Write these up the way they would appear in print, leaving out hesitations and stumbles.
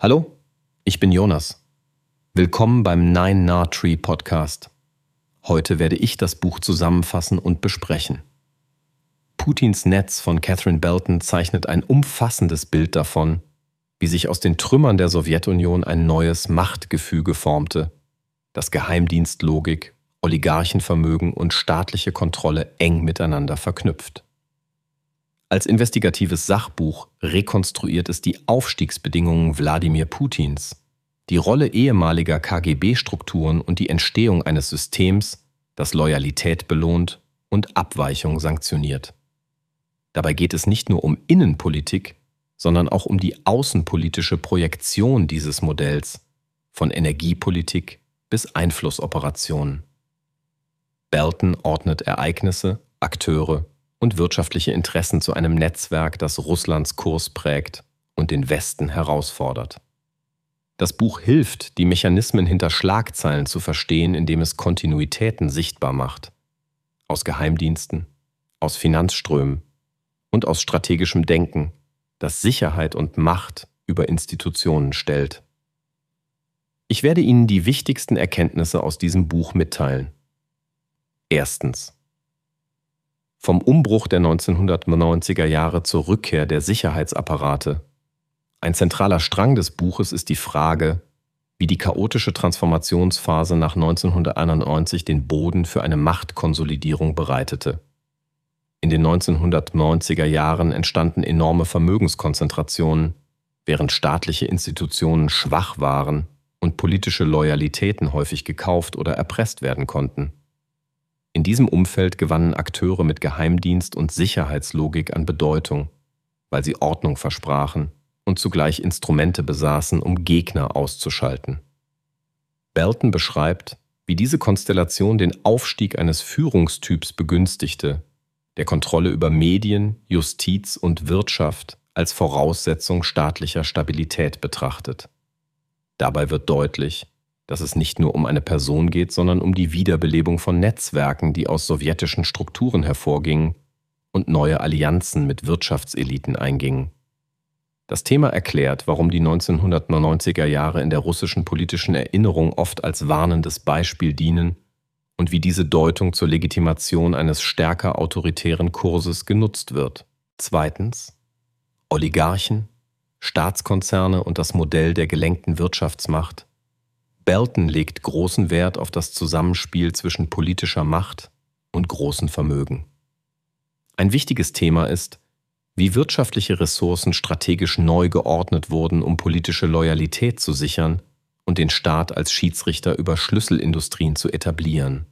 Hallo, ich bin Jonas. Willkommen beim Nine Nah Tree Podcast. Heute werde ich das Buch zusammenfassen und besprechen. Putins Netz von Catherine Belton zeichnet ein umfassendes Bild davon, wie sich aus den Trümmern der Sowjetunion ein neues Machtgefüge formte, das Geheimdienstlogik, Oligarchenvermögen und staatliche Kontrolle eng miteinander verknüpft. Als investigatives Sachbuch rekonstruiert es die Aufstiegsbedingungen Wladimir Putins, die Rolle ehemaliger KGB-Strukturen und die Entstehung eines Systems, das Loyalität belohnt und Abweichung sanktioniert. Dabei geht es nicht nur um Innenpolitik, sondern auch um die außenpolitische Projektion dieses Modells, von Energiepolitik bis Einflussoperationen. Belton ordnet Ereignisse, Akteure und wirtschaftliche Interessen zu einem Netzwerk, das Russlands Kurs prägt und den Westen herausfordert. Das Buch hilft, die Mechanismen hinter Schlagzeilen zu verstehen, indem es Kontinuitäten sichtbar macht. Aus Geheimdiensten, aus Finanzströmen und aus strategischem Denken, das Sicherheit und Macht über Institutionen stellt. Ich werde Ihnen die wichtigsten Erkenntnisse aus diesem Buch mitteilen. Erstens. Vom Umbruch der 1990er Jahre zur Rückkehr der Sicherheitsapparate. Ein zentraler Strang des Buches ist die Frage, wie die chaotische Transformationsphase nach 1991 den Boden für eine Machtkonsolidierung bereitete. In den 1990er Jahren entstanden enorme Vermögenskonzentrationen, während staatliche Institutionen schwach waren und politische Loyalitäten häufig gekauft oder erpresst werden konnten. In diesem Umfeld gewannen Akteure mit Geheimdienst und Sicherheitslogik an Bedeutung, weil sie Ordnung versprachen und zugleich Instrumente besaßen, um Gegner auszuschalten. Belton beschreibt, wie diese Konstellation den Aufstieg eines Führungstyps begünstigte, der Kontrolle über Medien, Justiz und Wirtschaft als Voraussetzung staatlicher Stabilität betrachtet. Dabei wird deutlich, dass es nicht nur um eine Person geht, sondern um die Wiederbelebung von Netzwerken, die aus sowjetischen Strukturen hervorgingen und neue Allianzen mit Wirtschaftseliten eingingen. Das Thema erklärt, warum die 1990er Jahre in der russischen politischen Erinnerung oft als warnendes Beispiel dienen und wie diese Deutung zur Legitimation eines stärker autoritären Kurses genutzt wird. Zweitens. Oligarchen, Staatskonzerne und das Modell der gelenkten Wirtschaftsmacht. Belton legt großen Wert auf das Zusammenspiel zwischen politischer Macht und großen Vermögen. Ein wichtiges Thema ist, wie wirtschaftliche Ressourcen strategisch neu geordnet wurden, um politische Loyalität zu sichern und den Staat als Schiedsrichter über Schlüsselindustrien zu etablieren.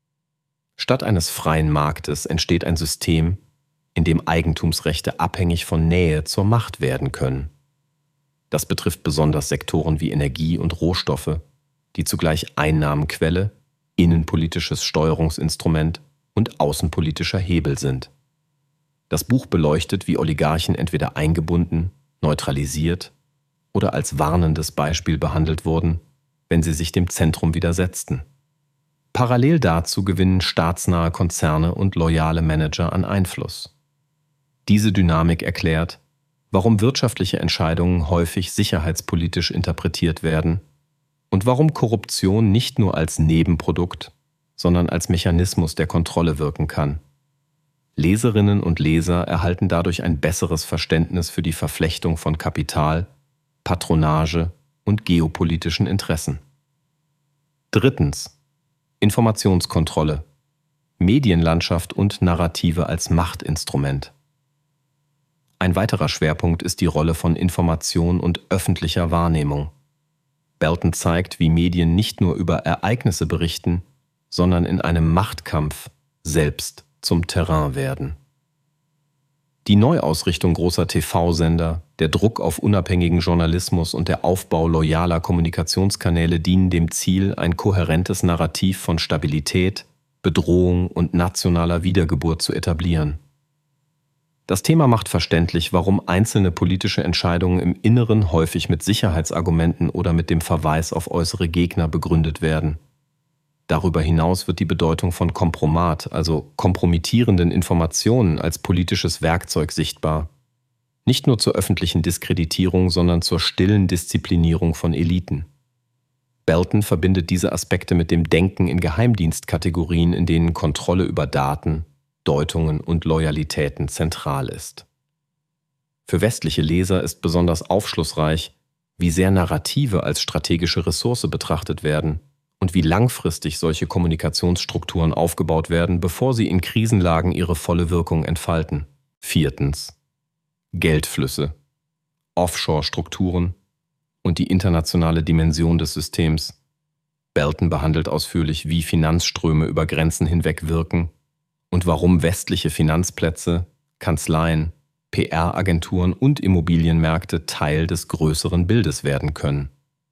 Statt eines freien Marktes entsteht ein System, in dem Eigentumsrechte abhängig von Nähe zur Macht werden können. Das betrifft besonders Sektoren wie Energie und Rohstoffe, die zugleich Einnahmenquelle, innenpolitisches Steuerungsinstrument und außenpolitischer Hebel sind. Das Buch beleuchtet, wie Oligarchen entweder eingebunden, neutralisiert oder als warnendes Beispiel behandelt wurden, wenn sie sich dem Zentrum widersetzten. Parallel dazu gewinnen staatsnahe Konzerne und loyale Manager an Einfluss. Diese Dynamik erklärt, warum wirtschaftliche Entscheidungen häufig sicherheitspolitisch interpretiert werden und warum Korruption nicht nur als Nebenprodukt, sondern als Mechanismus der Kontrolle wirken kann. Leserinnen und Leser erhalten dadurch ein besseres Verständnis für die Verflechtung von Kapital, Patronage und geopolitischen Interessen. Drittens. Informationskontrolle, Medienlandschaft und Narrative als Machtinstrument. Ein weiterer Schwerpunkt ist die Rolle von Information und öffentlicher Wahrnehmung. Belton zeigt, wie Medien nicht nur über Ereignisse berichten, sondern in einem Machtkampf selbst zum Terrain werden. Die Neuausrichtung großer TV-Sender, der Druck auf unabhängigen Journalismus und der Aufbau loyaler Kommunikationskanäle dienen dem Ziel, ein kohärentes Narrativ von Stabilität, Bedrohung und nationaler Wiedergeburt zu etablieren. Das Thema macht verständlich, warum einzelne politische Entscheidungen im Inneren häufig mit Sicherheitsargumenten oder mit dem Verweis auf äußere Gegner begründet werden. Darüber hinaus wird die Bedeutung von Kompromat, also kompromittierenden Informationen, als politisches Werkzeug sichtbar. Nicht nur zur öffentlichen Diskreditierung, sondern zur stillen Disziplinierung von Eliten. Belton verbindet diese Aspekte mit dem Denken in Geheimdienstkategorien, in denen Kontrolle über Daten, Deutungen und Loyalitäten zentral ist. Für westliche Leser ist besonders aufschlussreich, wie sehr Narrative als strategische Ressource betrachtet werden und wie langfristig solche Kommunikationsstrukturen aufgebaut werden, bevor sie in Krisenlagen ihre volle Wirkung entfalten. 4. Geldflüsse, Offshore-Strukturen und die internationale Dimension des Systems. Belton behandelt ausführlich, wie Finanzströme über Grenzen hinweg wirken und warum westliche Finanzplätze, Kanzleien, PR-Agenturen und Immobilienmärkte Teil des größeren Bildes werden können.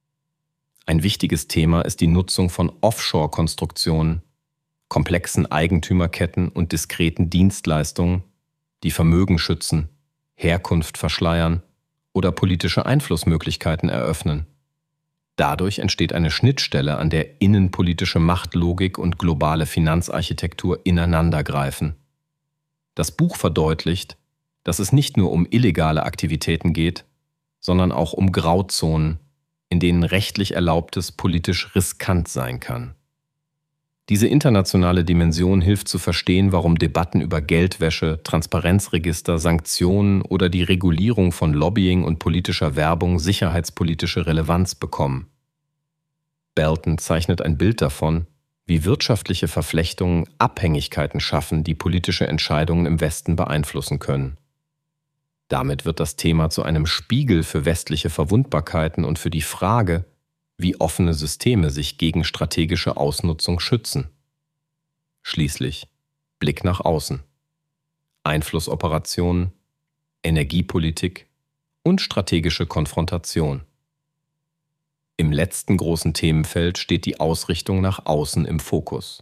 Ein wichtiges Thema ist die Nutzung von Offshore-Konstruktionen, komplexen Eigentümerketten und diskreten Dienstleistungen, die Vermögen schützen, Herkunft verschleiern oder politische Einflussmöglichkeiten eröffnen. Dadurch entsteht eine Schnittstelle, an der innenpolitische Machtlogik und globale Finanzarchitektur ineinandergreifen. Das Buch verdeutlicht, dass es nicht nur um illegale Aktivitäten geht, sondern auch um Grauzonen, in denen rechtlich Erlaubtes politisch riskant sein kann. Diese internationale Dimension hilft zu verstehen, warum Debatten über Geldwäsche, Transparenzregister, Sanktionen oder die Regulierung von Lobbying und politischer Werbung sicherheitspolitische Relevanz bekommen. Belton zeichnet ein Bild davon, wie wirtschaftliche Verflechtungen Abhängigkeiten schaffen, die politische Entscheidungen im Westen beeinflussen können. Damit wird das Thema zu einem Spiegel für westliche Verwundbarkeiten und für die Frage, wie offene Systeme sich gegen strategische Ausnutzung schützen. Schließlich Blick nach außen. Einflussoperationen, Energiepolitik und strategische Konfrontation. Im letzten großen Themenfeld steht die Ausrichtung nach außen im Fokus.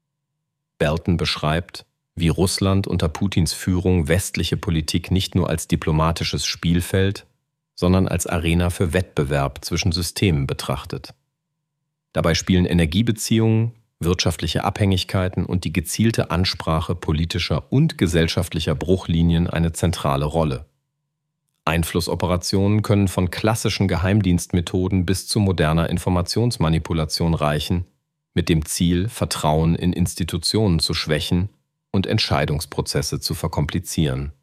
Belton beschreibt, wie Russland unter Putins Führung westliche Politik nicht nur als diplomatisches Spielfeld, sondern als Arena für Wettbewerb zwischen Systemen betrachtet. Dabei spielen Energiebeziehungen, wirtschaftliche Abhängigkeiten und die gezielte Ansprache politischer und gesellschaftlicher Bruchlinien eine zentrale Rolle. Einflussoperationen können von klassischen Geheimdienstmethoden bis zu moderner Informationsmanipulation reichen, mit dem Ziel, Vertrauen in Institutionen zu schwächen und Entscheidungsprozesse zu verkomplizieren.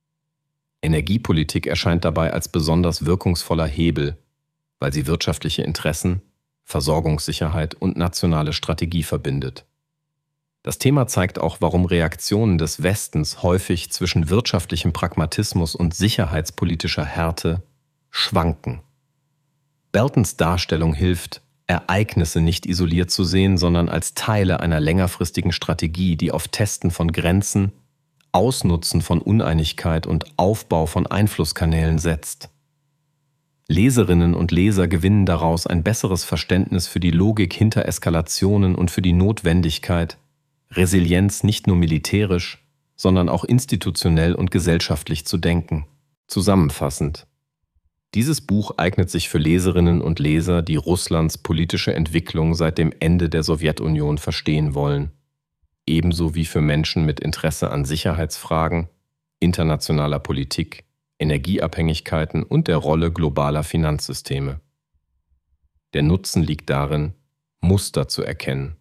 Energiepolitik erscheint dabei als besonders wirkungsvoller Hebel, weil sie wirtschaftliche Interessen, Versorgungssicherheit und nationale Strategie verbindet. Das Thema zeigt auch, warum Reaktionen des Westens häufig zwischen wirtschaftlichem Pragmatismus und sicherheitspolitischer Härte schwanken. Beltons Darstellung hilft, Ereignisse nicht isoliert zu sehen, sondern als Teile einer längerfristigen Strategie, die auf Testen von Grenzen, Ausnutzen von Uneinigkeit und Aufbau von Einflusskanälen setzt. Leserinnen und Leser gewinnen daraus ein besseres Verständnis für die Logik hinter Eskalationen und für die Notwendigkeit, Resilienz nicht nur militärisch, sondern auch institutionell und gesellschaftlich zu denken. Zusammenfassend: Dieses Buch eignet sich für Leserinnen und Leser, die Russlands politische Entwicklung seit dem Ende der Sowjetunion verstehen wollen, ebenso wie für Menschen mit Interesse an Sicherheitsfragen, internationaler Politik, Energieabhängigkeiten und der Rolle globaler Finanzsysteme. Der Nutzen liegt darin, Muster zu erkennen,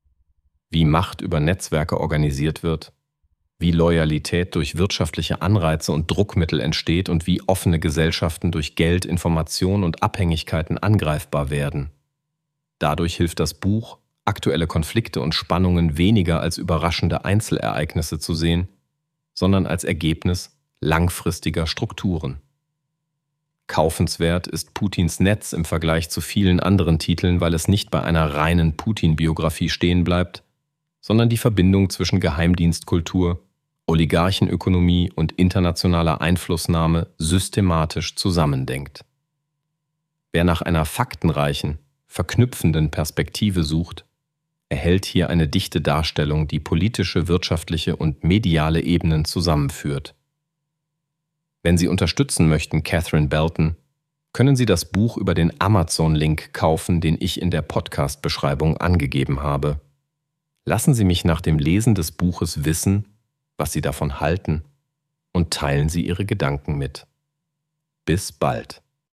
wie Macht über Netzwerke organisiert wird, wie Loyalität durch wirtschaftliche Anreize und Druckmittel entsteht und wie offene Gesellschaften durch Geld, Information und Abhängigkeiten angreifbar werden. Dadurch hilft das Buch, aktuelle Konflikte und Spannungen weniger als überraschende Einzelereignisse zu sehen, sondern als Ergebnis langfristiger Strukturen. Kaufenswert ist Putins Netz im Vergleich zu vielen anderen Titeln, weil es nicht bei einer reinen Putin-Biografie stehen bleibt, sondern die Verbindung zwischen Geheimdienstkultur, Oligarchenökonomie und internationaler Einflussnahme systematisch zusammendenkt. Wer nach einer faktenreichen, verknüpfenden Perspektive sucht, erhält hier eine dichte Darstellung, die politische, wirtschaftliche und mediale Ebenen zusammenführt. Wenn Sie unterstützen möchten, Catherine Belton, können Sie das Buch über den Amazon-Link kaufen, den ich in der Podcast-Beschreibung angegeben habe. Lassen Sie mich nach dem Lesen des Buches wissen, was Sie davon halten, und teilen Sie Ihre Gedanken mit. Bis bald.